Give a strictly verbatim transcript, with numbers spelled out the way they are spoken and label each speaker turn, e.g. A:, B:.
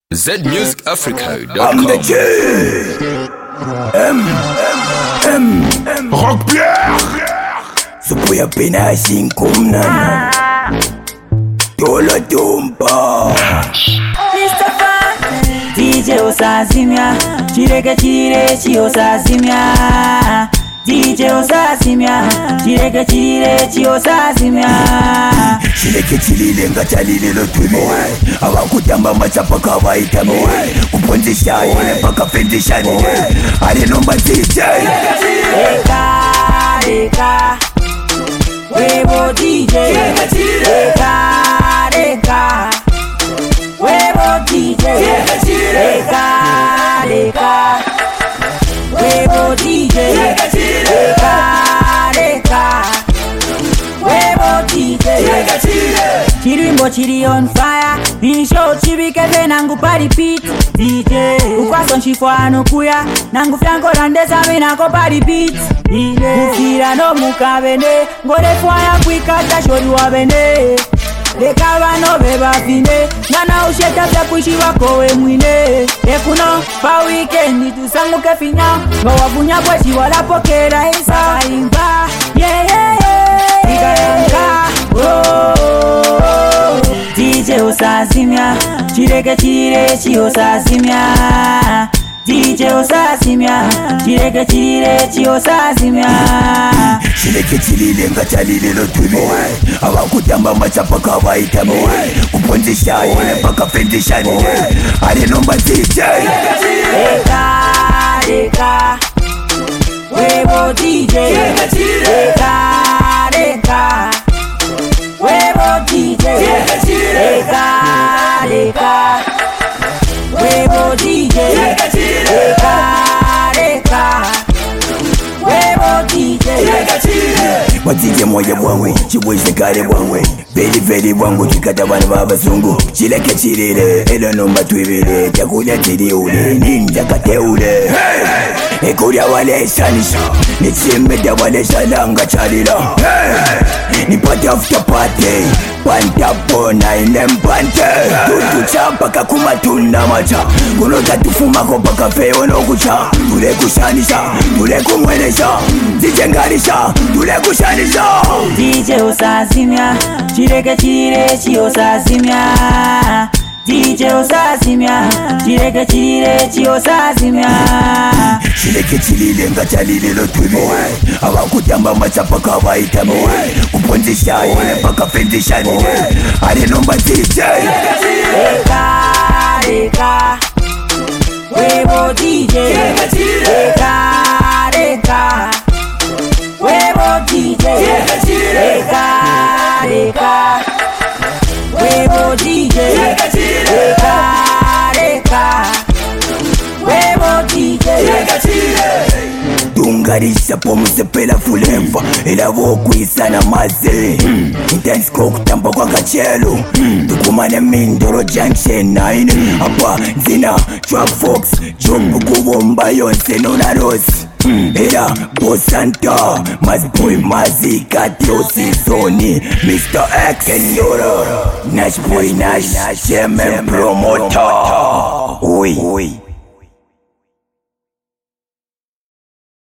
A: Z Music Africa dot com.
B: I'm the J. M. M. M. Rock Pierre. Supuya pena shinkumna. Tolo tumba.
C: D J Osazimia, chireke chire chi Osazimia. D J Osazimia, chireke chire chi Osazimia.
B: Chireke chilile ngachalile lotwime. Awakutamba machapa kawaitame. Kuponzisha ile paka pendisha ni. Ale nomba D J.
C: Eka, eka. Webo D J. Eka, eka. Webo D J. Eka, eka. Webo D J. Eka, eka. Webo D J. Chirimbo chiri on fire. Nisho chibike ve nangu pari pit. D J ukwaso nchifwano kuya. Nangu fyanko randeza me nako pari pit. Ile ufira no mukabene. Ngore fwaya kwikata shori wabene. Leka vano beba fine. Nana usheta vya kuishi wako we mwine. Ekuno pa weekend tusangu kefina. Ngawabunya kweshi wala pokera isa. Imba yeah yeah yeah. Ika yanka oh. D J Osazimia, chireke chire chi Osazimia. D J Osazimia, chireke chire chi Osazimia.
B: Chireke chilile ngachalile lotwime. Awakutamba machapa kawaitame. Kuponzisha ile paka pendisha ni. Ale nomba D J.
C: Eka, eka. Webo D J. Eka, eka. Webo D J. Eka, eka. Webo D J. Eka, eka. Webo D J.
B: Watije moya bwanwe, chiweze kare bwanwe. Veri veri bwangu kikata bana babazungu. Chileke chirire, elo nomba twibire. Chakulia chiri ule, ninja kate ule. Hey! Ekuria wale shanisha, nichimeda wale shalanga charira. Hey! Nipate after party, panta pona ine mpante. Tutu chapa kakuma tuna macha. Kunota tufuma kopa kafe ono kucha. Tule kushanisha, tule kumwelesha. Zijengarisha, tule kushanisha.
C: D J Osazimia, chireke chire chi Osazimia. D J Osazimia, chireke chire chi Osazimia.
B: Chireke chilile ngachalile lotwime. Awakutamba machapa kawaitame. Kuponzisha ile paka pendisha ni. Ale nomba D J.
C: Eka, eka. Webo D J. Eka, eka. Webo D J. Eka, eka. Webo D J. Eka, eka. Webo D J.
B: Tungarisha pomuse pela fulemfa. Ela vokuisa na maze. Intense kutamba kwa kachelo. Tukumane mindoro junction nine. Apa zina Trap Fox. Jumbu kubomba yonse nona rose. Era Bosanta, Masboy Mazika, Tiosi Zoni, Mister X Kenyora, Nash Boy Nash, Shemen Promoter. Oi, oi.